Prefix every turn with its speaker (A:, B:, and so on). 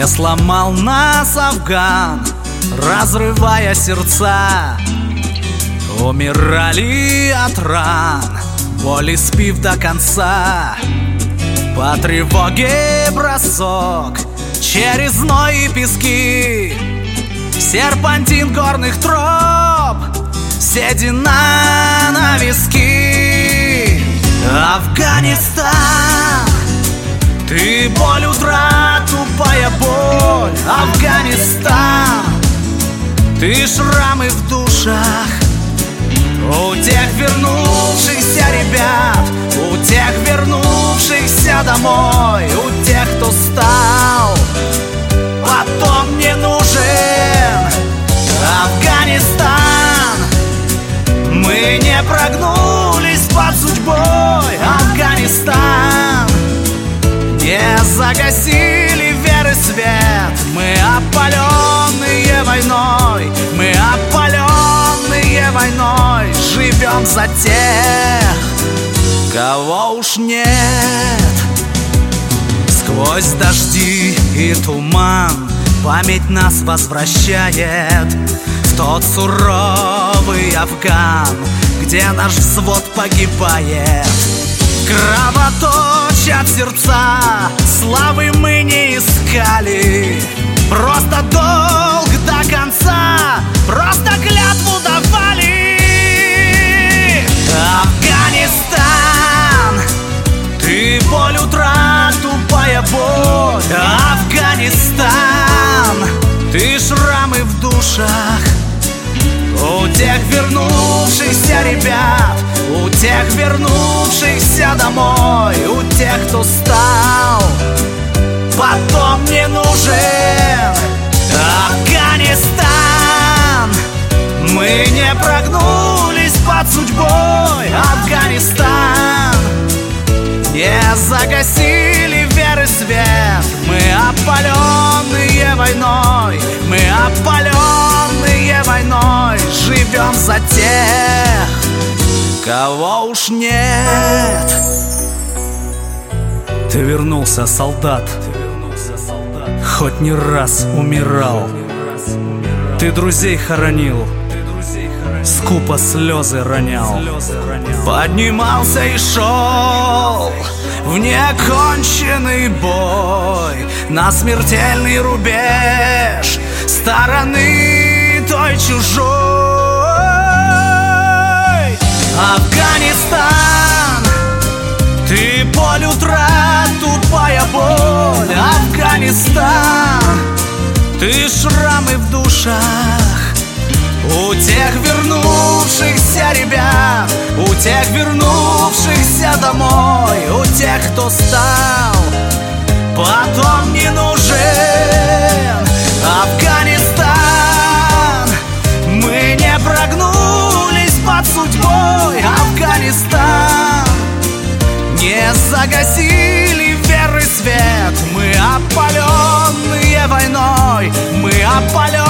A: Не сломал нас Афган, разрывая сердца. Умирали от ран, боли спив до конца. По тревоге бросок через зной и пески, серпантин горных троп, седина на виски. Афганистан, ты боль, утрат, тупая боль. Афганистан, ты шрамы в душах у тех вернувшихся ребят, у тех вернувшихся домой, у тех, кто стал потом не нужен. Афганистан, мы не прогнулись под судьбой. Афганистан, не загасили веры свет. Мы опаленные войной, мы опаленные войной, живем за тех, кого уж нет. Сквозь дожди и туман память нас возвращает в тот суровый Афган, где наш взвод погибает. Кровоточат сердца, славы мы не искали, просто долг до конца, просто клятву давали. Афганистан, ты боль, утрат, тупая боль. Афганистан, ты шрамы в душах у тех вернувшихся ребят, у тех вернувшихся домой, у тех, кто стал потом не нужен. Афганистан, мы не прогнулись под судьбой. Афганистан, не загасили веры свет. Мы опаленные войной, мы опаленные войной, живем за тех, кого уж нет. Ты вернулся, солдат, хоть не раз умирал. Ты друзей хоронил, скупо слезы ронял. Поднимался и шел в неоконченный бой, на смертельный рубеж стороны той чужой. Афганистан, ты боль, утрат, тупая боль. Афганистан, ты шрамы в душах у тех вернувшихся ребят, у тех вернувшихся домой, у тех, кто стал потом не нужен. Афганистан, мы не прогнулись под судьбой. Афганистан, не загасили веры свет. Мы опаленные войной, мы опаленные